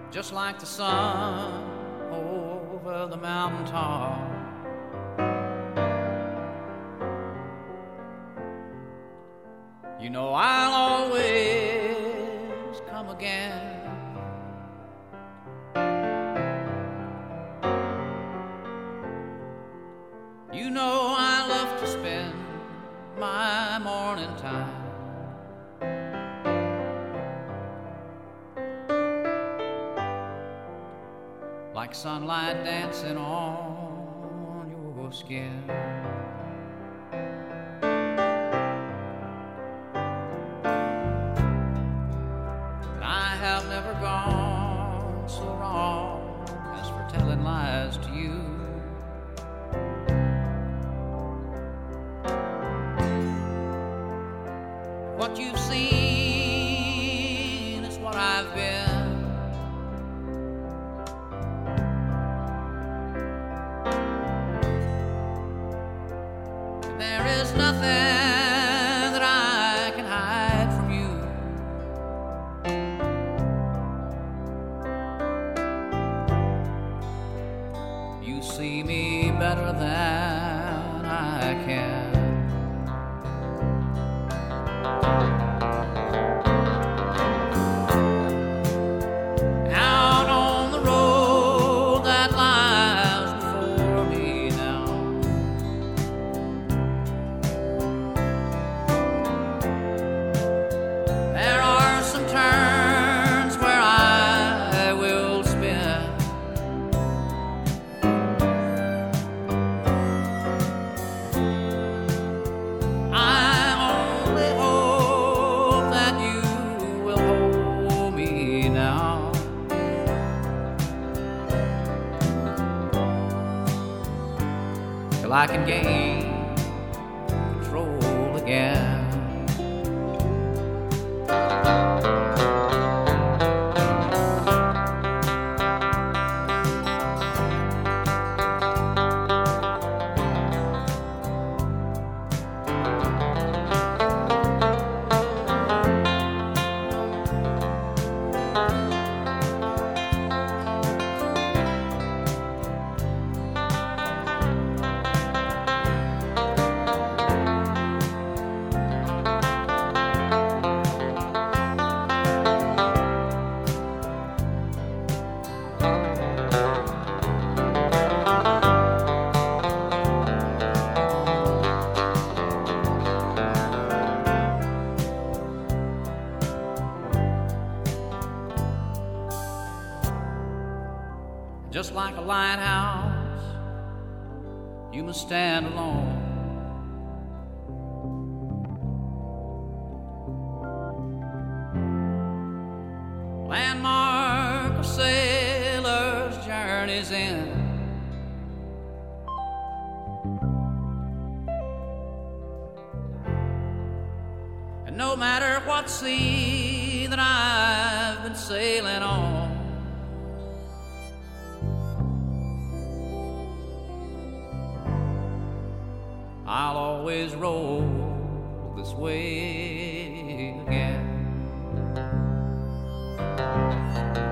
just like the sun over the mountaintop. You know I'll always come again. You know I love to spend my morning time like sunlight dancing on your skin. And I have never gone so wrong as for telling lies to you. What you've seen is what I've been. There is nothing that I can hide from you. You see me better than I can. Out on the road that lies before me now, there are some turns where I will spin. I only hope that you will hold me now, till I can gain control again. Just like a lighthouse, you must stand alone. Landmark of sailors' journeys in. And no matter what sea that I've been sailing on, I'll always roll this way again.